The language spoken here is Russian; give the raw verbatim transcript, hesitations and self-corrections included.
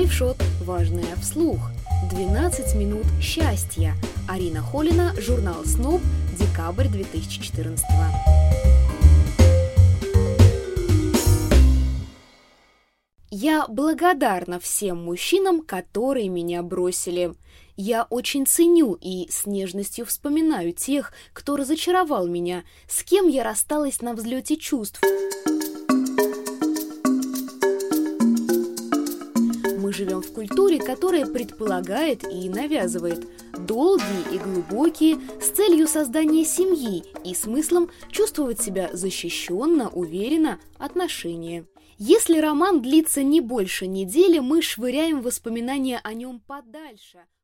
Лайфшот. Важное вслух. двенадцать минут счастья. Арина Холина, журнал СНОП, декабрь две тысячи четырнадцатого. Я благодарна всем мужчинам, которые меня бросили. Я очень ценю и с нежностью вспоминаю тех, кто разочаровал меня, с кем я рассталась на взлете чувств. Мы живем в культуре, которая предполагает и навязывает долгие и глубокие с целью создания семьи и смыслом чувствовать себя защищенно, уверенно отношения. Если роман длится не больше недели, мы швыряем воспоминания о нем подальше.